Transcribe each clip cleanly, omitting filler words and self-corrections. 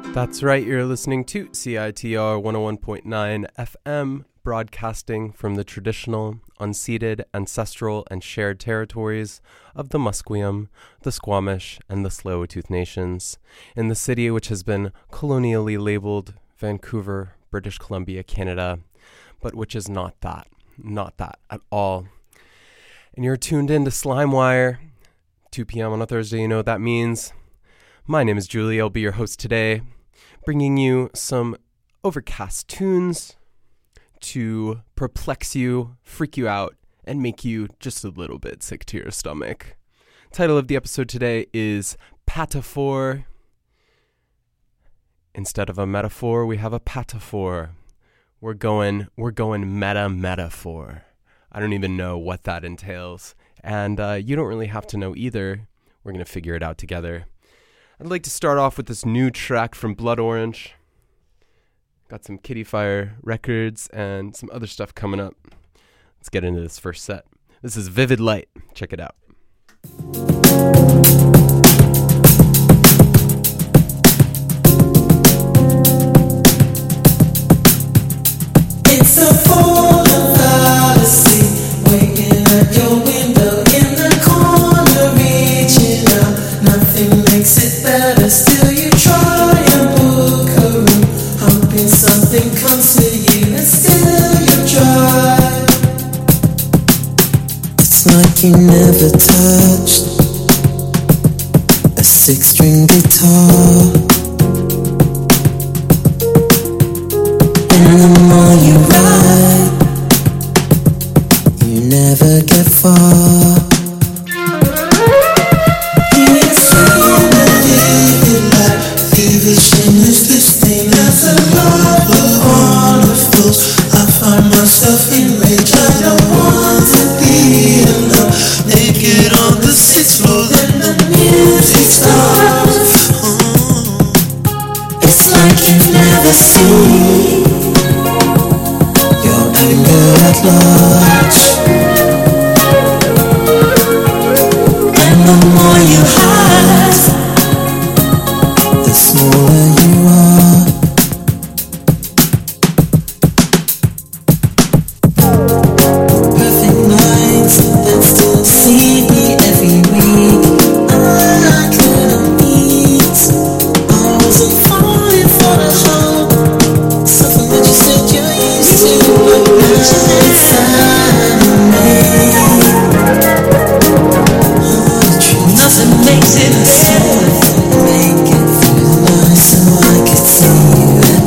That's right, you're listening to CITR 101.9 FM, broadcasting from the traditional, unceded, ancestral, and shared territories of the Musqueam, the Squamish, and the Tsleil-Waututh nations, in the city which has been colonially labeled Vancouver, British Columbia, Canada, but which is not that at all. And you're tuned in to Slimewire, 2 p.m. on a Thursday, you know what that means. My name is Julie, I'll be your host today, bringing you some overcast tunes to perplex you, freak you out, and make you just a little bit sick to your stomach. Title of the episode today is Pataphor. Instead of a metaphor, we have a pataphor. We're going metaphor. I don't even know what that entails, and you don't really have to know either. We're going to figure it out together. I'd like to start off with this new track from Blood Orange. Got some Kitty Fire records and some other stuff coming up. Let's get into this first set. This is Vivid Light. Check it out. It's a form of fallacy, waiting at your window in the corner, reaching out. Nothing makes it better, still you try and book a room, hoping something comes to you, and still you try. It's like you never touched a 6-string guitar. And the more you ride, you never get far. It's a vivid light, vision is this thing. As a lover on a fools, I find myself enraged. I don't want to be alone, naked on the 6th floor. Then the music starts. It's like you've never seen your anger at large, and the more you hide, the smaller you are. Perfect nights that still see me every week. I couldn't beat. I wasn't falling for the hope, something that you said you used to, but now it's inside of me. Nothing makes it soul, make it feel nice, so I could see you at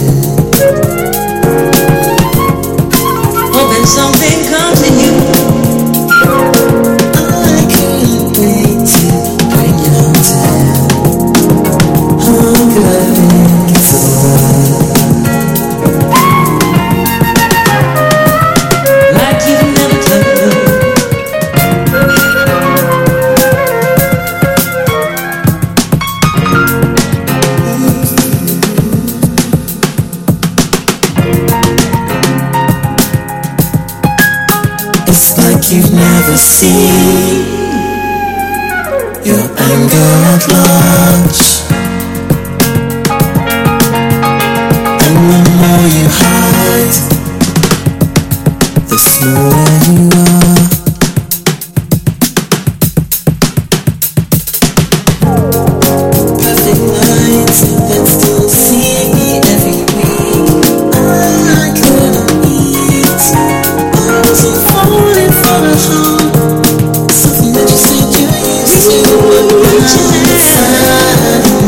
noon, hoping something comes to you. I couldn't wait to bring you home to him. Oh, good, I think it's alright. Like you've never touched. It's like you've never seen your anger at large, and the more you hide, the smaller you are. Perfect nights that still see me every week. I couldn't eat. I wasn't falling for the hope, something that you said you used to, but now it's inside.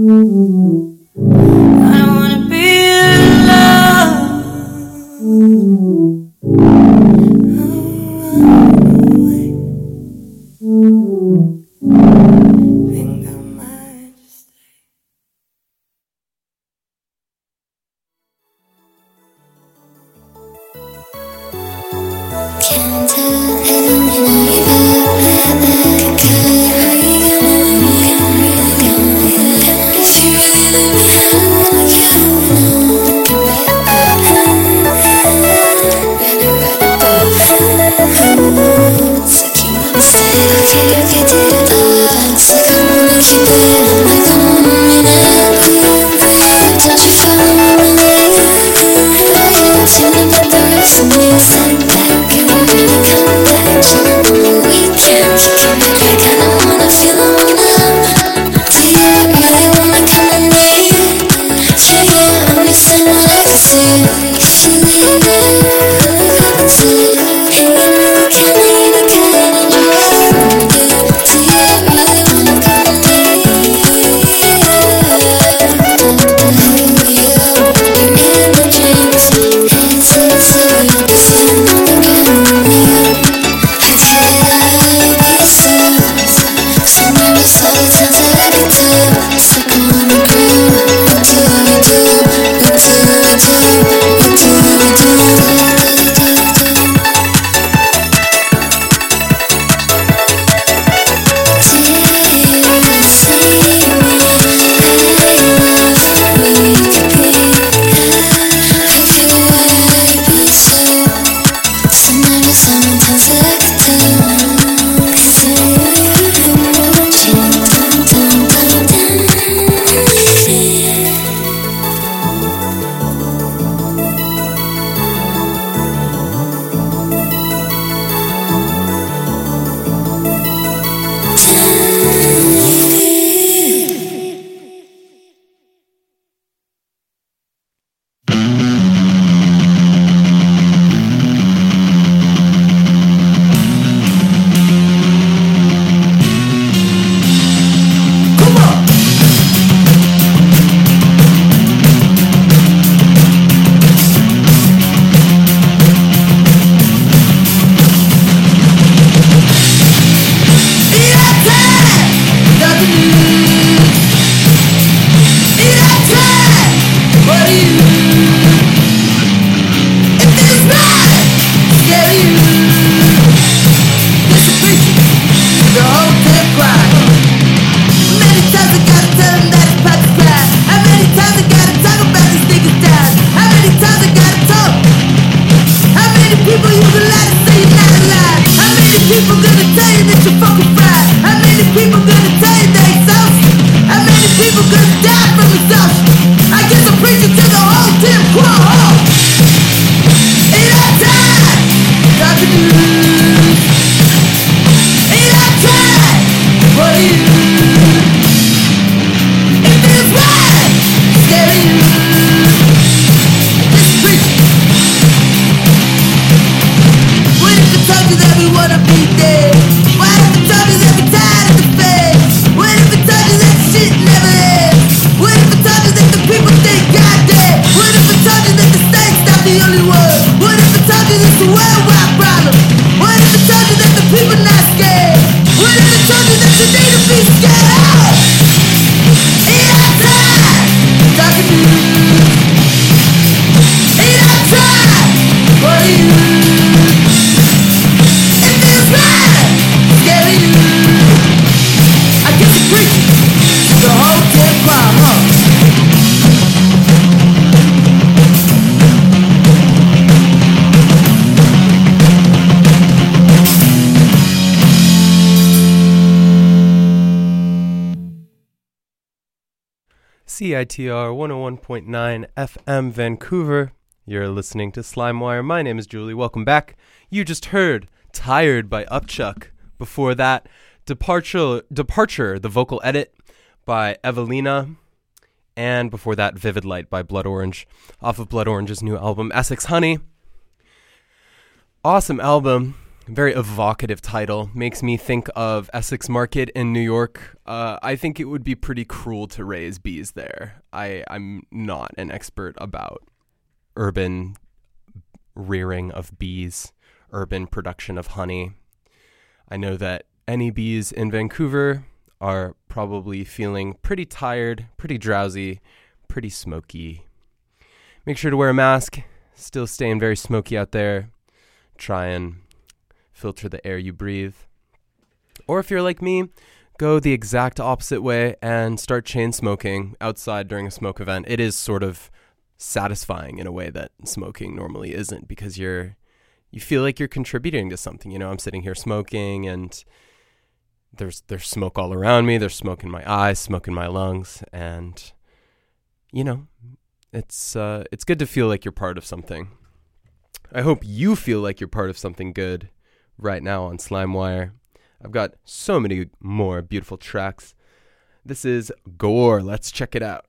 wanna be in love. Think I might just Can't tell heaven and if you really love me, I wanna it's like you wanna stay, I can't get it. It's like I wanna keep it. I'm like I wanna mean it. Don't you follow me? I can't seem to put the rest of me aside back. And I'm really coming back. Chilling on the weekend, kicking it back. I don't wanna feel alone. Do you really wanna come with me? Yeah, I'm just saying what I can see. If you leave it, look up and see. CITR 101.9 FM Vancouver. You're listening to Slimewire. My name is Julie. Welcome back. You just heard Tired by Upchuck. Before that, Departure, the vocal edit by Evelina. And before that, Vivid Light by Blood Orange, off of Blood Orange's new album, Essex Honey. Awesome album. very evocative title. Makes me think of Essex Market in New York. I think it would be pretty cruel to raise bees there. I'm not an expert about urban rearing of bees, urban production of honey. I know that any bees in Vancouver are probably feeling pretty tired, pretty drowsy, pretty smoky. Make sure to wear a mask. Still staying very smoky out there. Try and filter the air you breathe. Or if you're like me, go the exact opposite way and start chain smoking outside during a smoke event. It is sort of satisfying in a way that smoking normally isn't, because you feel like you're contributing to something. You know, I'm sitting here smoking and there's smoke all around me. There's smoke in my eyes, smoke in my lungs, and you know, it's good to feel like you're part of something. I hope you feel like you're part of something good right now on SlimeWire. I've got so many more beautiful tracks. This is Gore. Let's check it out.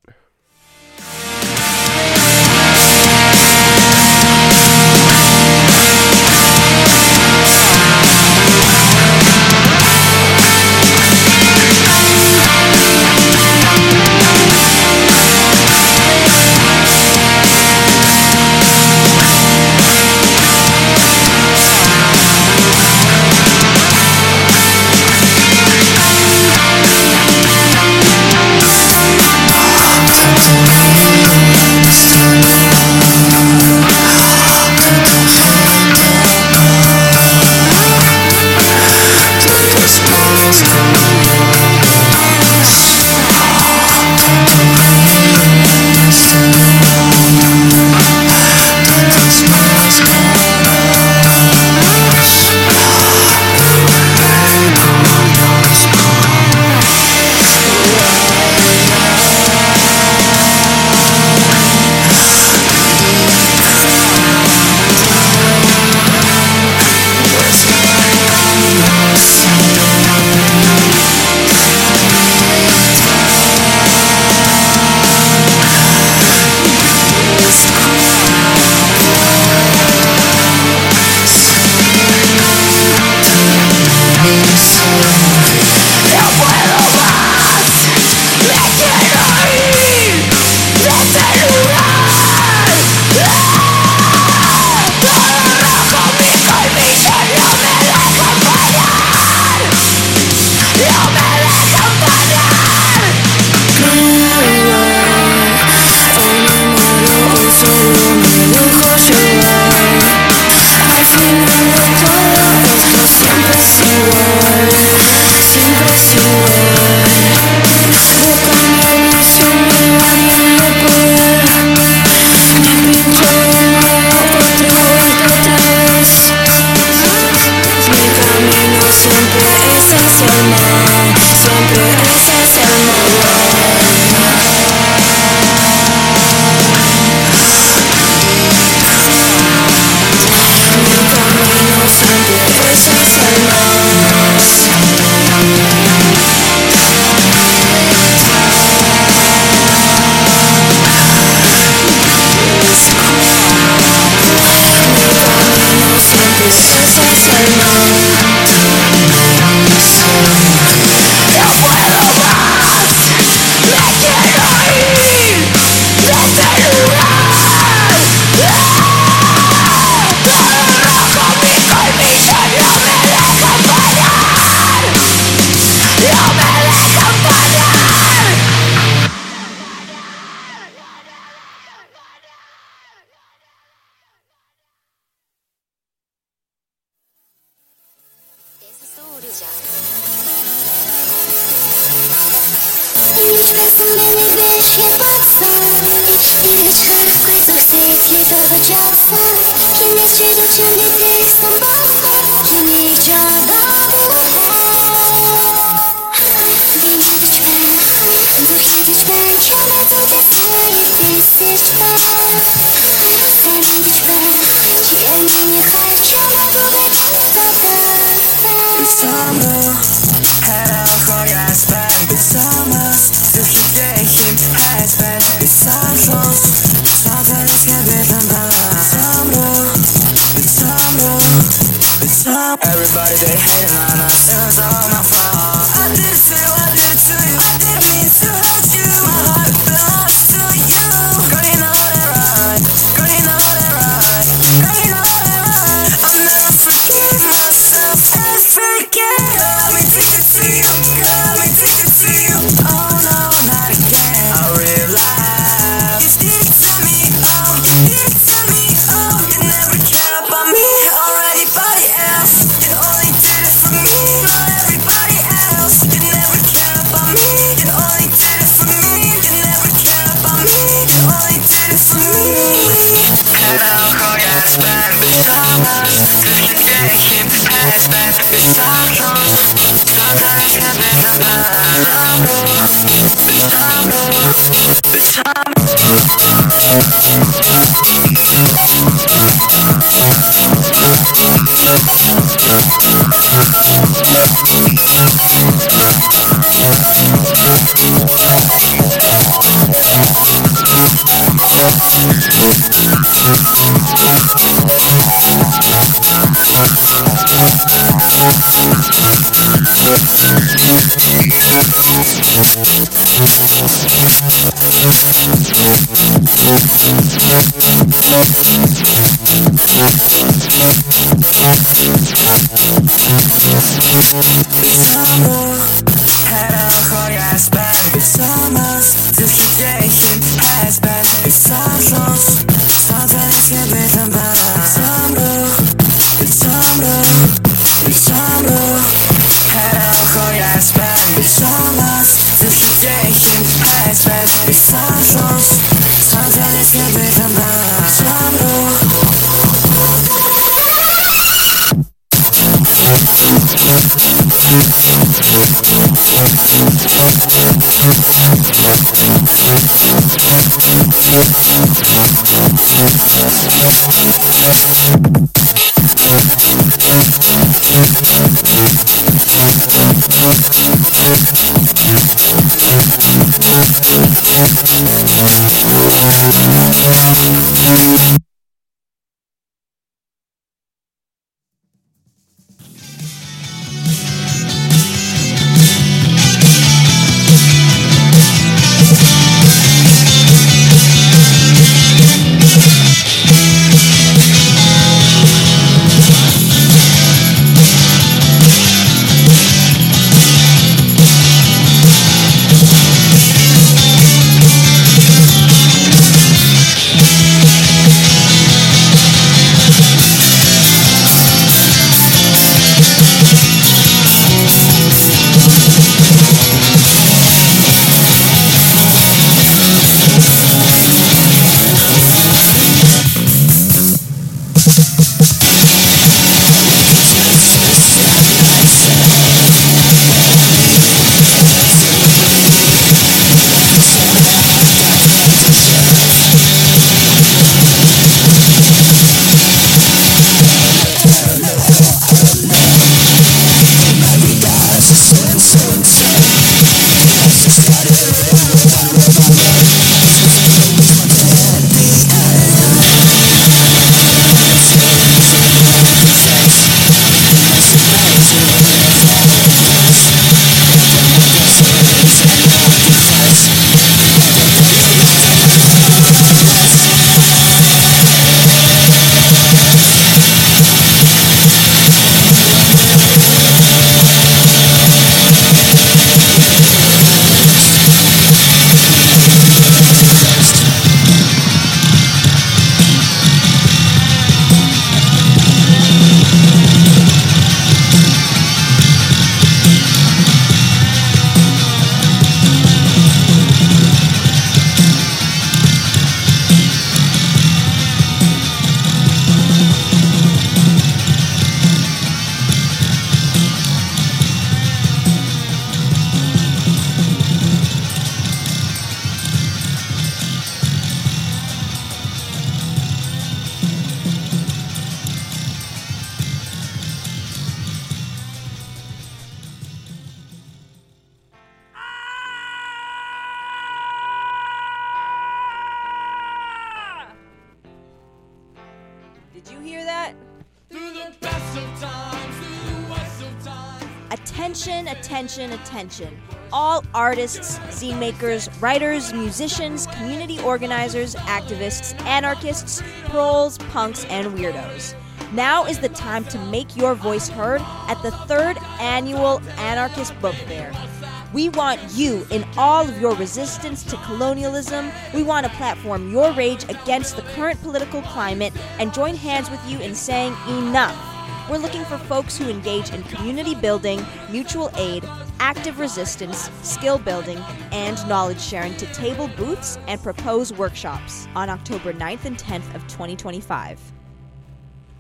Did you hear that? Through the best of times, through the worst of times. Attention, attention, attention. All artists, zine makers, writers, musicians, community organizers, activists, anarchists, proles, punks, and weirdos. Now is the time to make your voice heard at the 3rd Annual Anarchist Book Fair. We want you in all of your resistance to colonialism. We want to platform your rage against the current political climate and join hands with you in saying enough. We're looking for folks who engage in community building, mutual aid, active resistance, skill building, and knowledge sharing to table booths and propose workshops on October 9th and 10th of 2025.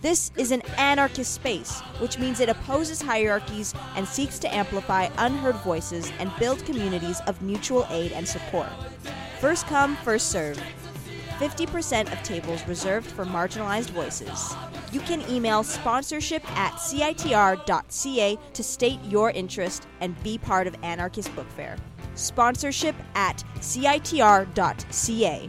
This is an anarchist space, which means it opposes hierarchies and seeks to amplify unheard voices and build communities of mutual aid and support. First come, first serve. 50% of tables reserved for marginalized voices. You can email sponsorship@citr.ca to state your interest and be part of Anarchist Book Fair. Sponsorship@citr.ca.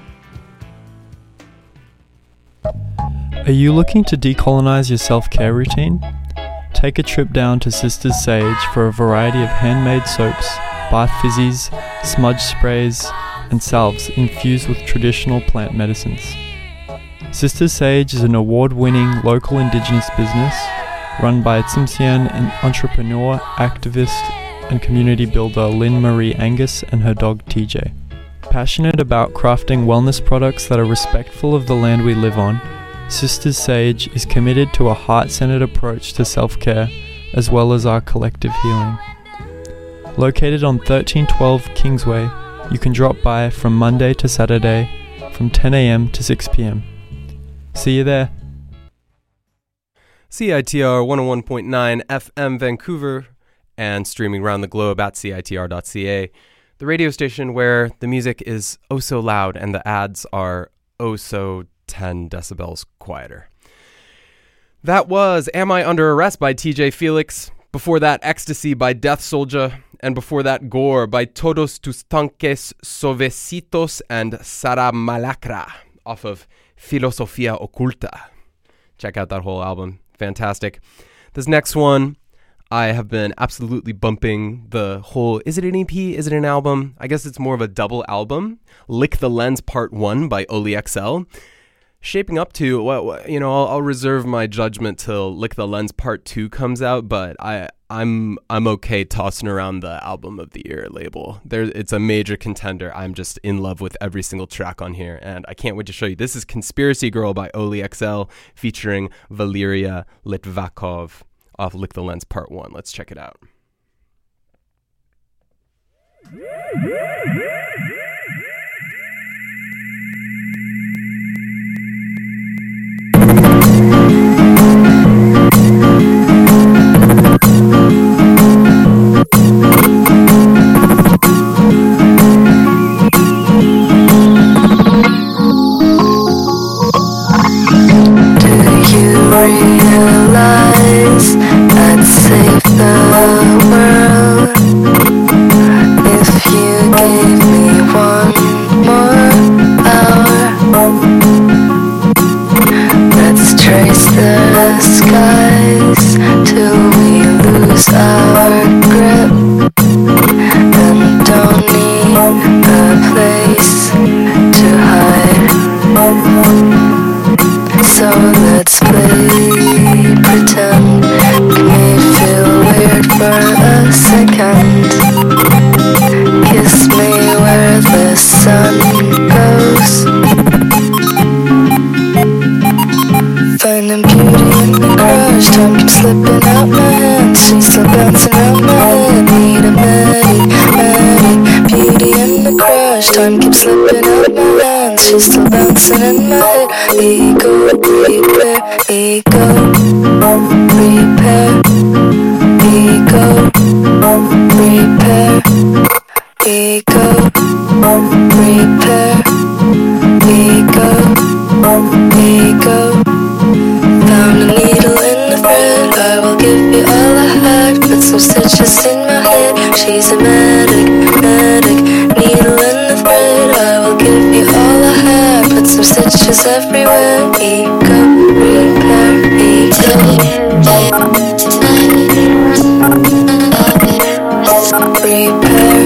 Are you looking to decolonize your self-care routine? Take a trip down to Sisters Sage for a variety of handmade soaps, bath fizzies, smudge sprays, and salves infused with traditional plant medicines. Sisters Sage is an award-winning local indigenous business run by Tsimshian entrepreneur, activist, and community builder Lynn Marie Angus and her dog TJ. Passionate about crafting wellness products that are respectful of the land we live on, Sisters Sage is committed to a heart-centered approach to self-care as well as our collective healing. Located on 1312 Kingsway, you can drop by from Monday to Saturday from 10 a.m. to 6 p.m. See you there. CITR 101.9 FM Vancouver and streaming around the globe at CITR.ca, the radio station where the music is oh so loud and the ads are oh so 10 decibels quieter. That was Am I Under Arrest by TJ Felix. Before that, Ecstasy by Death Soldier. And before that, Gore by Todos Tus Tanques Sovecitos and Sara Malacra off of Filosofia Oculta. Check out that whole album. Fantastic. This next one, I have been absolutely bumping the whole, is it an EP? Is it an album? I guess it's more of a double album. Lick the Lens Part 1 by Oli XL. Shaping up to, I'll reserve my judgment till Lick the Lens Part 2 comes out, but I'm okay tossing around the Album of the Year label. It's a major contender. I'm just in love with every single track on here, and I can't wait to show you. This is Conspiracy Girl by Oli XL featuring Valeria Litvakov off Lick the Lens Part 1. Let's check it out. Realize I'd save the world if you gave me one more hour. Let's trace the skies till we lose our grip and don't need a place to hide. So let's play pretend, make me feel weird for a second. Kiss me where the sun goes. Finding beauty in the crush, time keeps slipping out my hands. She's still bouncing around my head. Need a medic. Beauty in the crush, time keeps slipping out my hands. She's still bouncing in my head. Ego, repair, ego, repair, ego, repair, ego, repair, ego, ego. Found a needle in the thread, I will give you all I had. Put some stitches in my head, she's a medic. Needle in the thread, I will give you all I have. Put some stitches everywhere. Ego, repair, ego. Repair.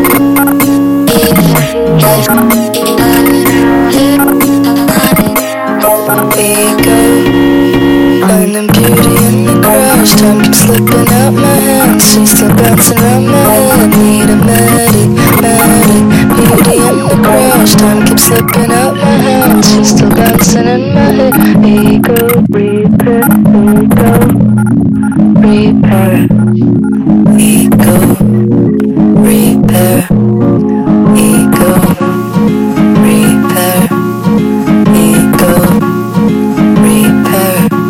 Ego. Finding beauty in the crush, time keeps slipping out my hands. She's still bouncing around my head. Need a medic. Beauty in the crush, time keeps slipping out my hands. She's still bouncing in my head. Ego, repair, ego, repair, ego, repair, ego, repair, ego, repair.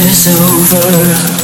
is over.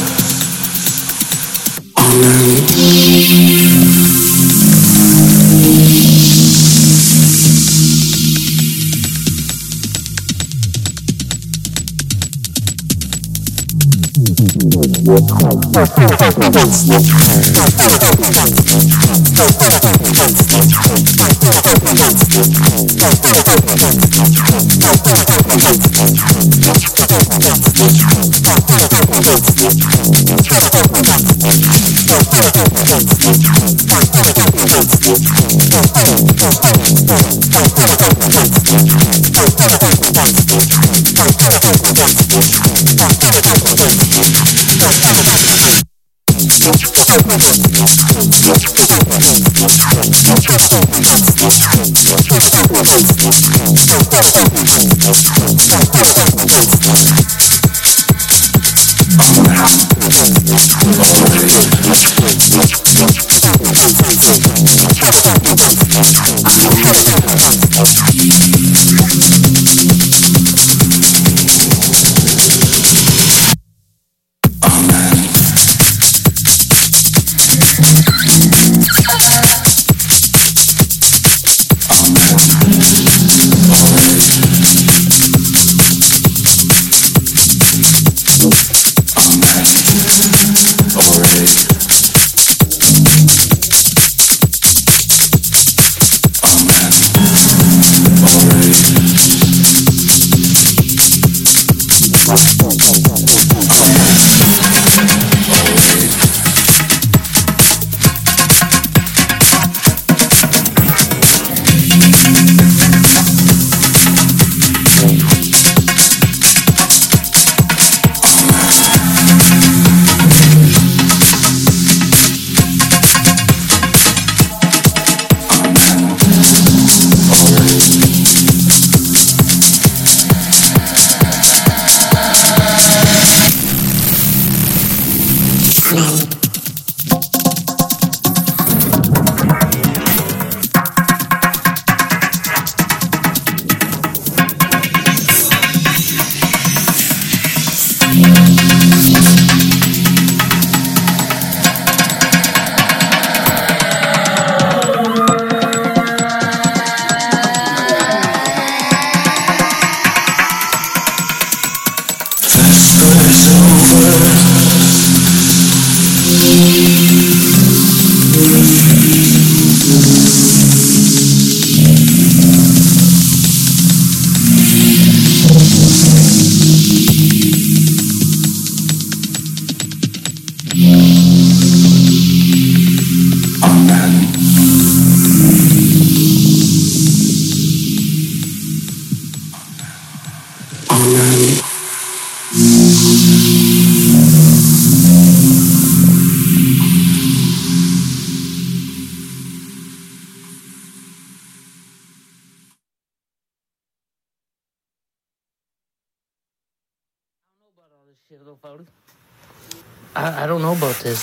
I don't know about this.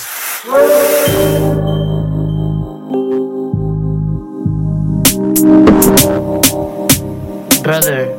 Brother.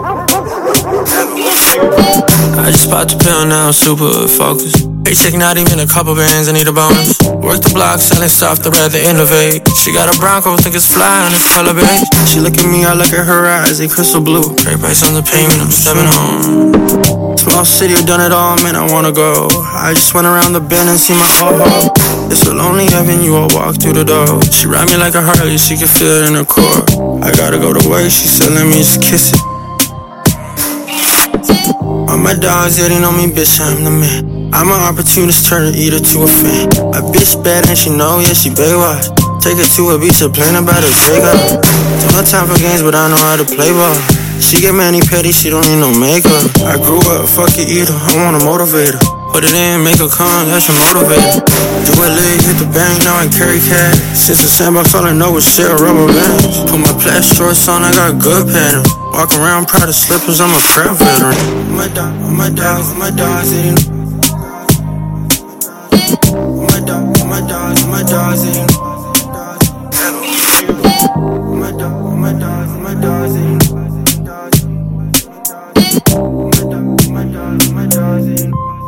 I just bought the pill, now I'm super focused. Paycheck not even a couple bands, I need a bonus. Work the block, selling stuff to rather innovate. She got a Bronco, think it's fly on this color base. She look at me, I look at her eyes, they crystal blue. Pay price on the payment, I'm stepping home. Small city, I've done it all, man, I wanna go. I just went around the bend and see my ho-ho. It's a lonely avenue, I walk through the door. She ride me like a Harley, she can feel it in her core. I gotta go to work, she said let me just kiss it. All my dogs, yeah, they know me, bitch, I'm the man. I'm an opportunist, turn an eater to a fan. A bitch bad and she know, yeah, she Baywatch. Take her to a beach, a plane about her takeoff. Don't have time for games, but I know how to play ball. She get mani-pedi, she don't need no makeup. I grew up, fuck it, eater, I want a motivator. Put it in, make her come, that's your motivator. Do a leg, hit the bank, now I carry cash. Since the sandbox, all I know is share rubber bands. Put my plastic shorts on, I got good pattern. Walk around proud of slippers, I'm a crap veteran. My dogs, they know. My dogs, my dogs, my dogs, they know. My dogs, my dogs, my dogs, they know. My dogs, my dogs, my dogs, they know.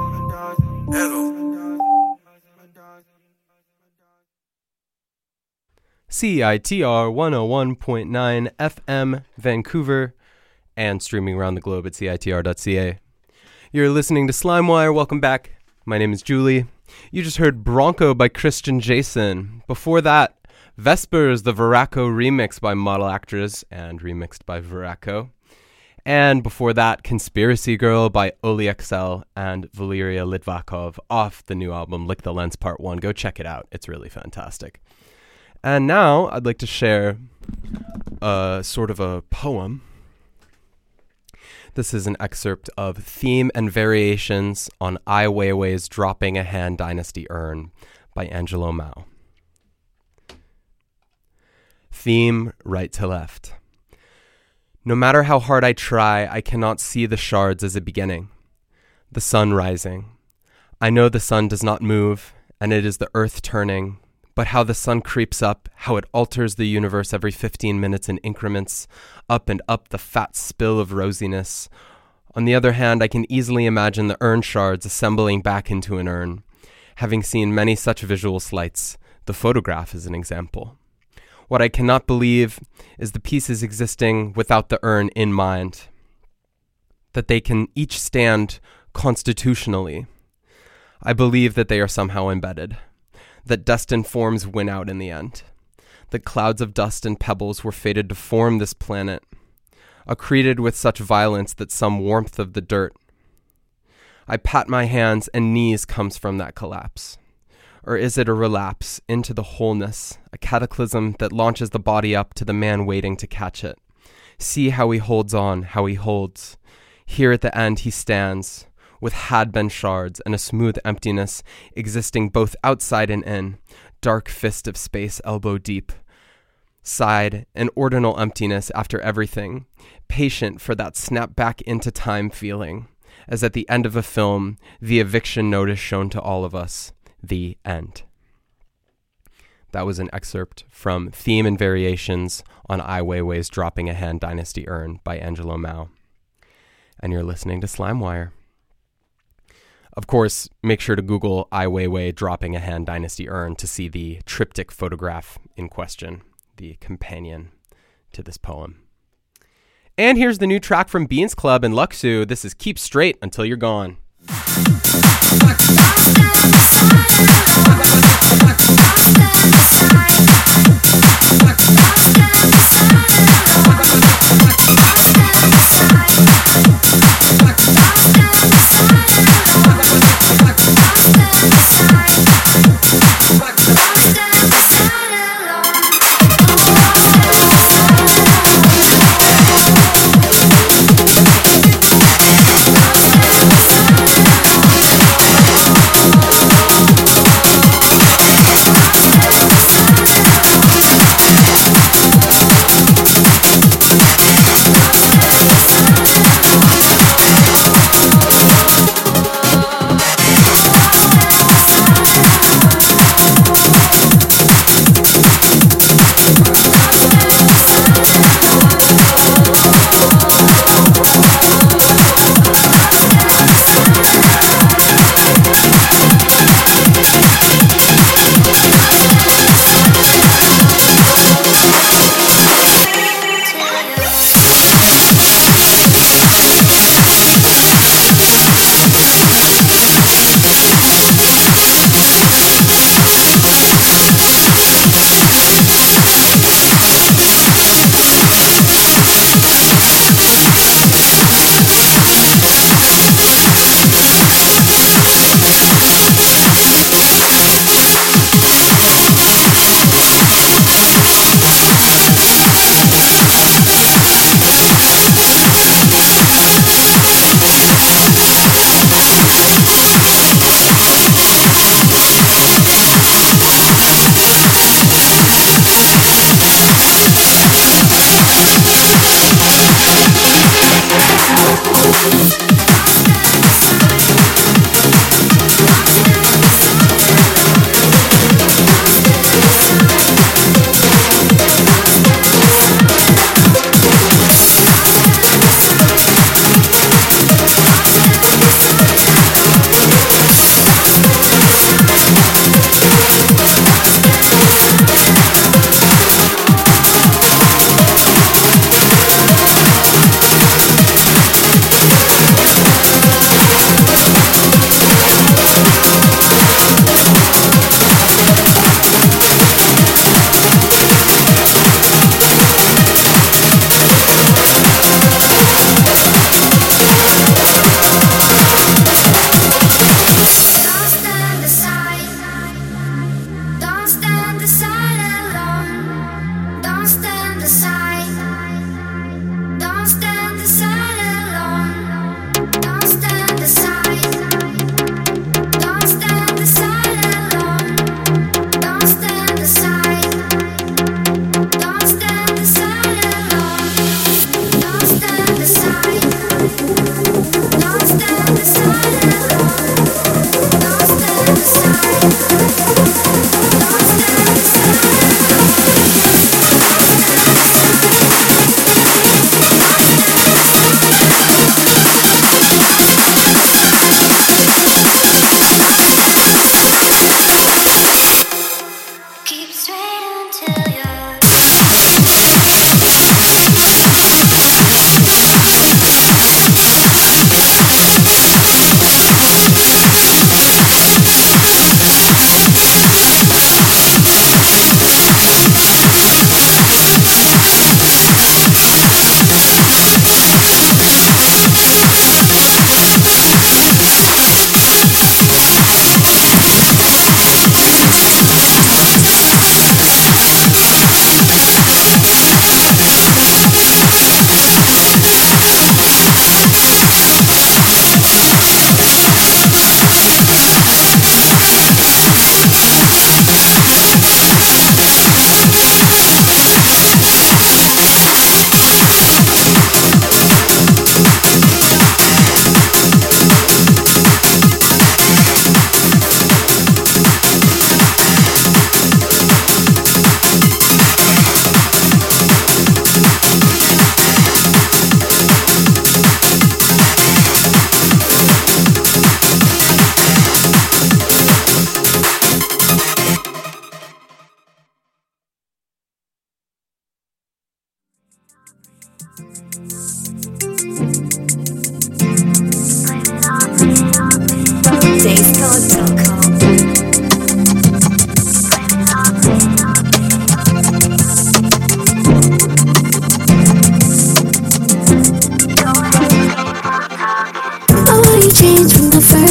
CITR 101.9 FM Vancouver and streaming around the globe at CITR.ca. You're listening to Slimewire. Welcome back. My name is Julie. You just heard Bronco by Christian Jason. Before that, Vespers, the Veraco remix by Model Actress and remixed by Veraco. And before that, Conspiracy Girl by Oli XL and Valeria Litvakov off the new album Lick the Lens Part 1. Go check it out. It's really fantastic. And now I'd like to share sort of a poem. This is an excerpt of Theme and Variations on Ai Weiwei's Dropping a Han Dynasty Urn by Angelo Mao. Theme, right to left. No matter how hard I try, I cannot see the shards as a beginning. The sun rising. I know the sun does not move, and it is the earth turning, but how the sun creeps up, how it alters the universe every 15 minutes in increments, up and up the fat spill of rosiness. On the other hand, I can easily imagine the urn shards assembling back into an urn. Having seen many such visual sleights, the photograph is an example. What I cannot believe is the pieces existing without the urn in mind, that they can each stand constitutionally. I believe that they are somehow embedded, that destined forms win out in the end, that clouds of dust and pebbles were fated to form this planet, accreted with such violence that some warmth of the dirt. I pat my hands and knees comes from that collapse. Or is it a relapse into the wholeness, a cataclysm that launches the body up to the man waiting to catch it? See how he holds on, how he holds. Here at the end he stands, with had-been shards and a smooth emptiness existing both outside and in, dark fist of space elbow deep. Side, an ordinal emptiness after everything, patient for that snap back into time feeling, as at the end of a film, the eviction notice shown to all of us. The end. That was an excerpt from Theme and Variations on Ai Weiwei's Dropping a Han Dynasty Urn by Angelo Mao. And you're listening to Slimewire. Of course, make sure to Google Ai Weiwei Dropping a Han Dynasty Urn to see the triptych photograph in question, the companion to this poem. And here's the new track from Beans Club and Luxu. This is Keep Straight Until You're Gone.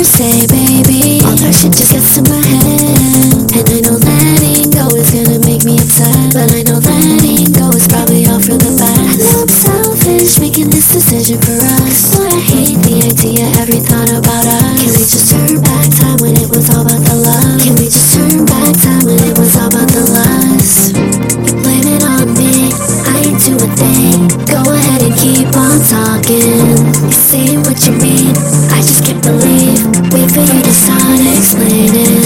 wanna say, baby. All that shit just gets to my head. And I know letting go is gonna make me upset, but I know letting go is probably all for the best. I know I'm selfish making this decision for us, but I hate the idea, every thought about us. Can we just turn back time when it was all about the love? Can we just turn back time when it was all about the lust? You blame it on me, I ain't do a thing. Go ahead and keep on talking. You say what you mean, I just can't believe. Wait for you to start explaining.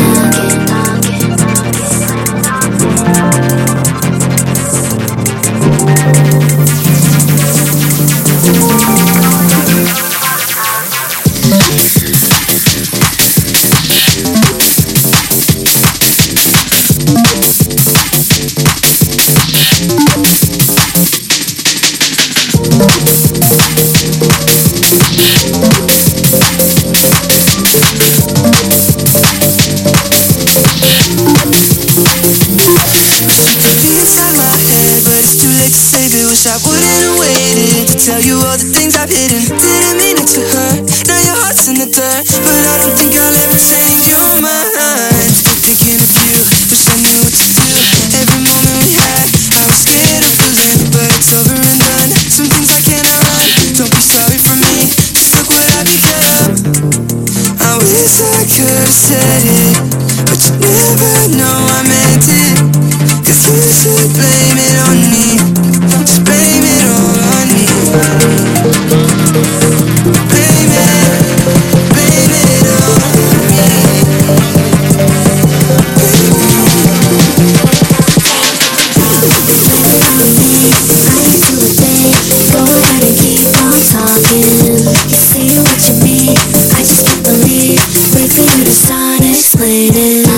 I wouldn't have waited to tell you all the things I've hidden. Didn't mean it to hurt, now your heart's in the dirt. But I don't think I'll ever change your mind. Still thinking of you, wish I knew what to do. Every moment we had, I was scared of losing. But it's over and done, some things I cannot run. Don't be sorry for me, just look what I become. I wish I could've said it, but you never know I meant it. Cause you should blame it on me. Just blame it all on me. Blame it all on me. Go ahead and keep on talking. You say what you mean, I just can't believe. Wait for you to start explaining.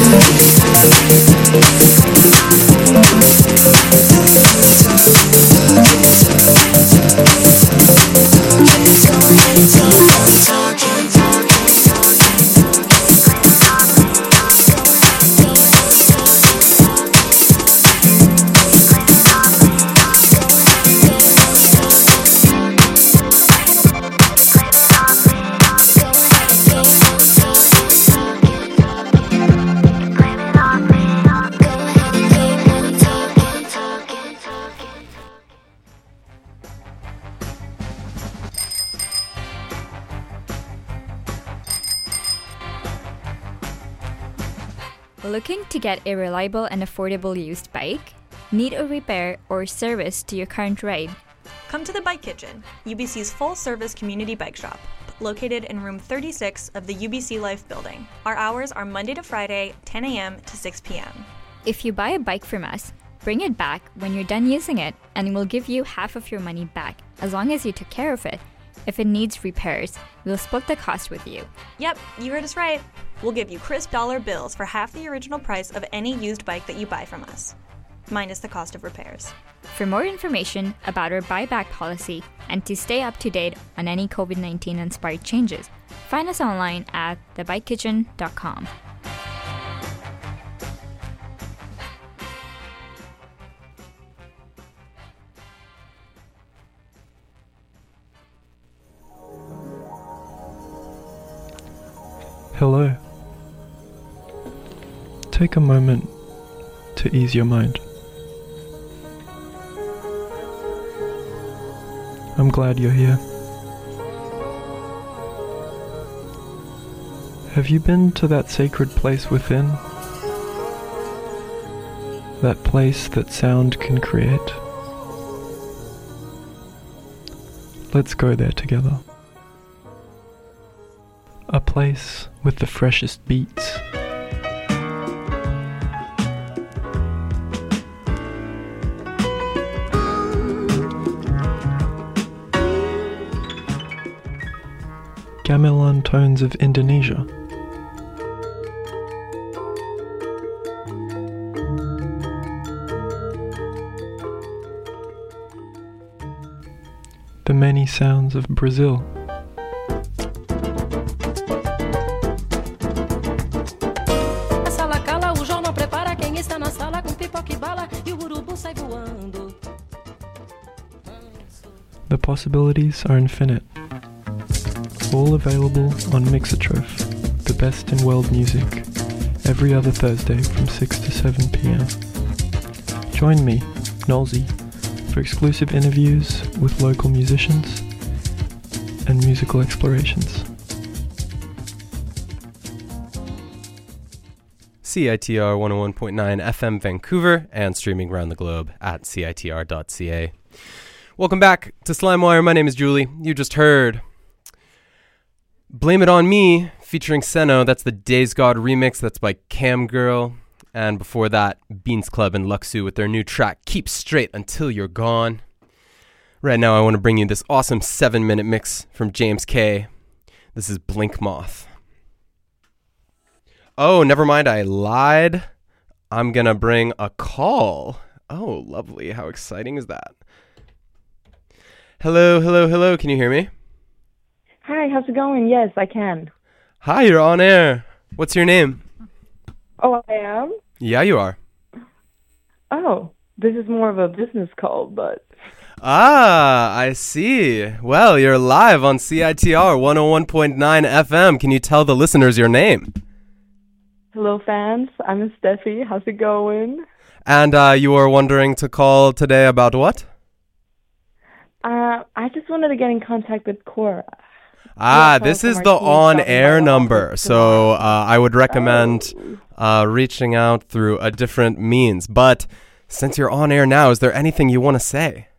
Looking to get a reliable and affordable used bike? Need a repair or service to your current ride? Come to the Bike Kitchen, UBC's full-service community bike shop, located in room 36 of the UBC Life building. Our hours are Monday to Friday, 10 a.m. to 6 p.m. If you buy a bike from us, bring it back when you're done using it and we'll give you half of your money back as long as you took care of it. If it needs repairs, we'll split the cost with you. Yep, you heard us right. We'll give you crisp dollar bills for half the original price of any used bike that you buy from us, minus the cost of repairs. For more information about our buyback policy and to stay up to date on any COVID-19 inspired changes, find us online at thebikekitchen.com. Hello. Take a moment to ease your mind. I'm glad you're here. Have you been to that sacred place within? That place that sound can create? Let's go there together. A place with the freshest beats. Gamelan tones of Indonesia. The many sounds of Brazil. The possibilities are infinite, all available on Mixotroph. best in world music every other Thursday from 6 to 7 p.m. Join me, Nolsey, for exclusive interviews with local musicians and musical explorations. CITR 101.9 FM Vancouver and streaming around the globe at CITR.ca. Welcome back to Slimewire. My name is Julie. You just heard Blame It On Me featuring Seno. That's the Days God remix. That's by Cam Girl. And before that, Beans Club and Luxu with their new track, Keep Straight Until You're Gone. Right now, I want to bring you this awesome 7-minute mix from James K. This is Blink Moth. Oh, never mind, I lied. I'm going to bring a call. Oh, lovely. How exciting is that? Hello, hello, hello. Can you hear me? Hi, how's it going? Yes, I can. Hi, you're on air. What's your name? Oh, I am? Yeah, you are. Oh, this is more of a business call, but... Ah, I see. Well, you're live on CITR 101.9 FM. Can you tell the listeners your name? Hello, fans. I'm Steffi. How's it going? And you were wondering to call today about what? I just wanted to get in contact with Cora. This is the on-air number. So I would recommend reaching out through a different means. But since you're on air now, is there anything you want to say?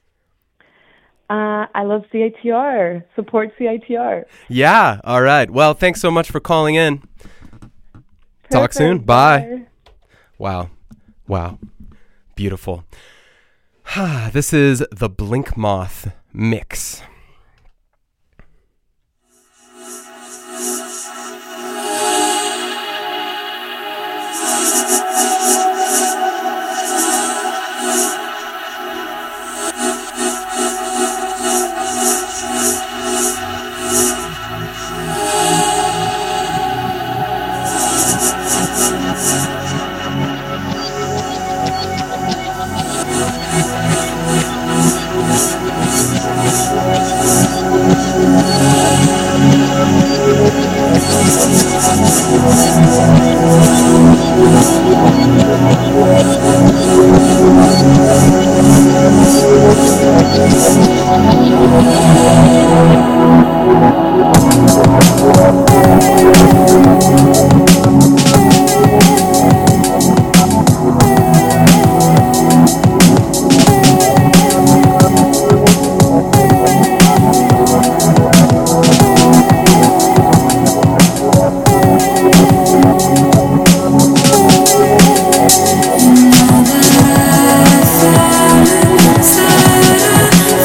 I love CITR. Support CITR. Yeah. All right. Well, thanks so much for calling in. Talk soon. Bye. Wow. Beautiful. This is the Blink Moth mix.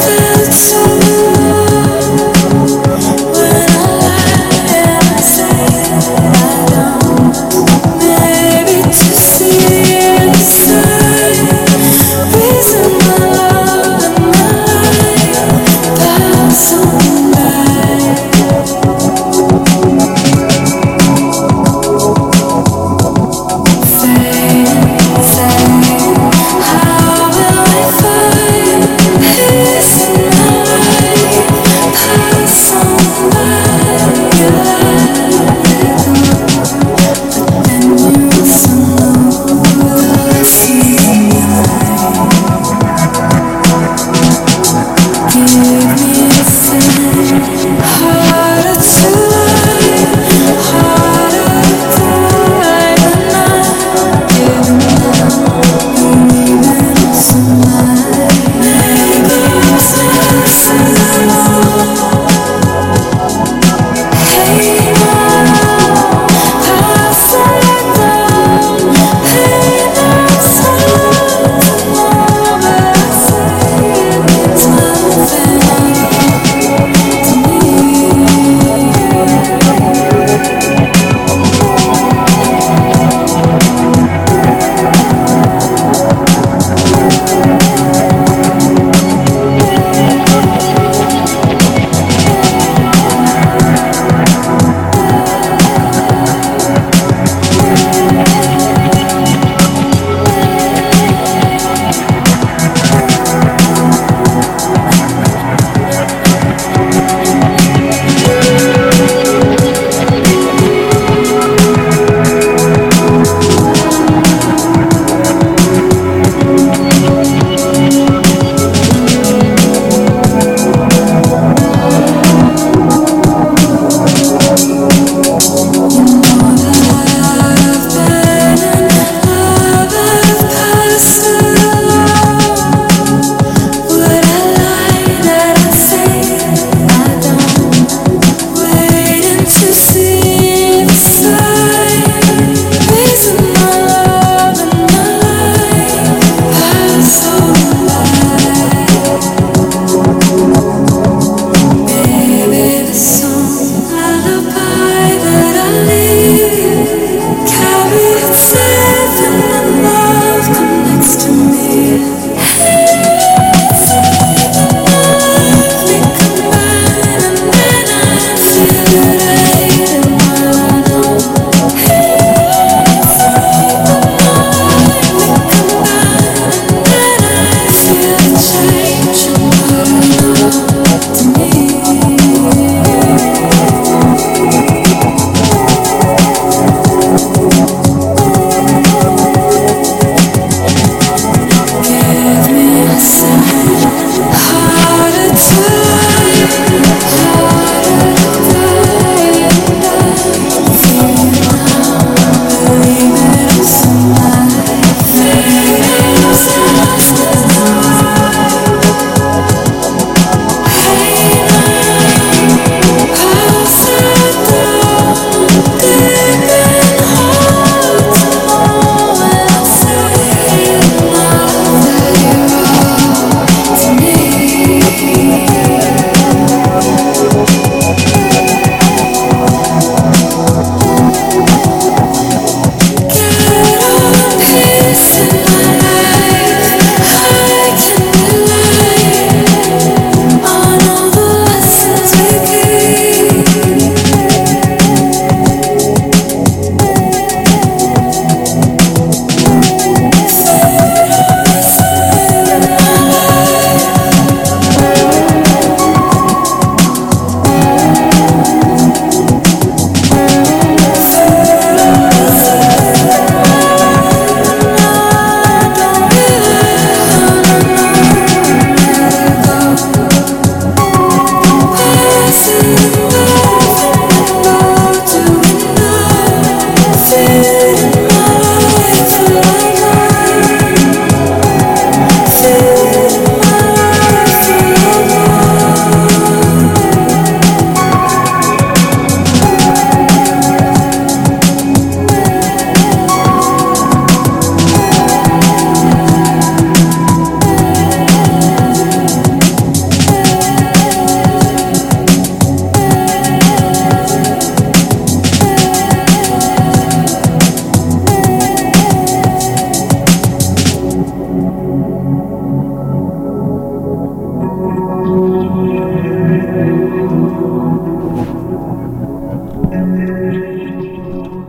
Say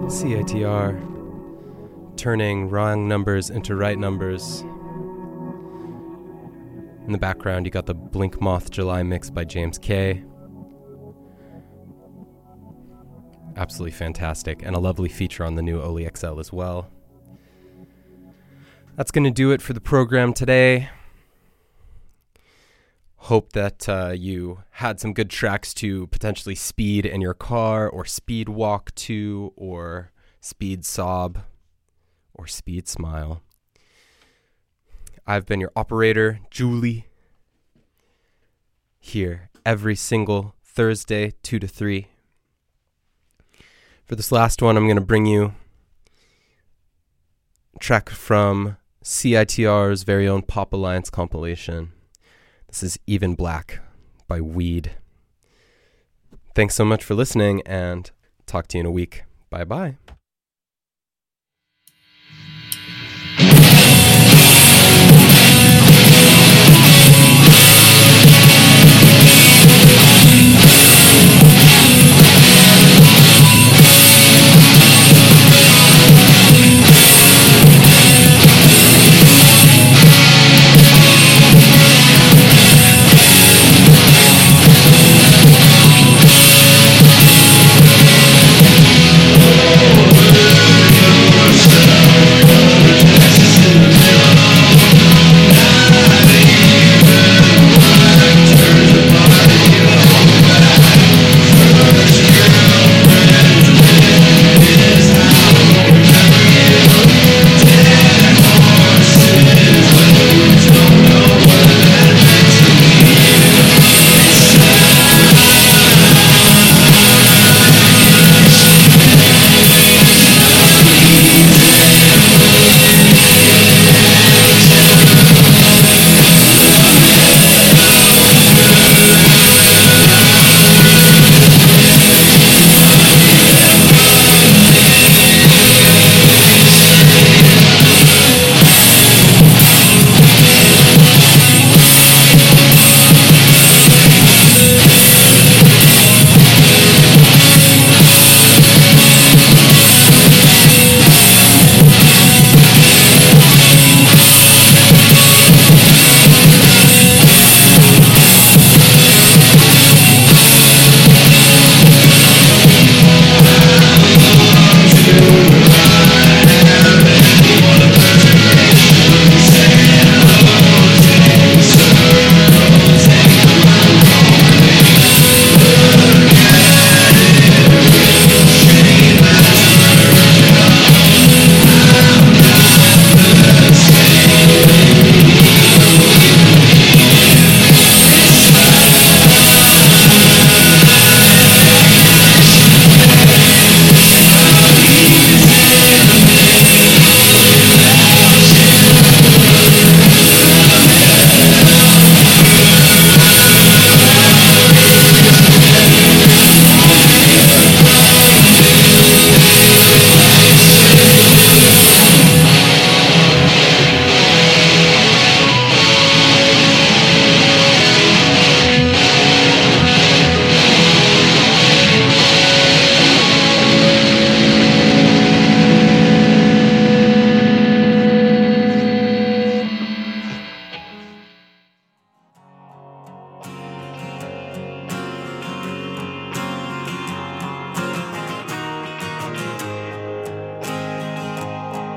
CITR, turning wrong numbers into right numbers. In the background, you got the Blink Moth July mix by James K. Absolutely fantastic, and a lovely feature on the new Oli XL as well. That's going to do it for the program today. Hope that you had some good tracks to potentially speed in your car, or speed walk to, or speed sob, or speed smile. I've been your operator, Julie, here every single Thursday, 2 to 3. For this last one, I'm going to bring you a track from CITR's very own Pop Alliance compilation. This is Even Black by Weed. Thanks so much for listening, and talk to you in a week. Bye-bye.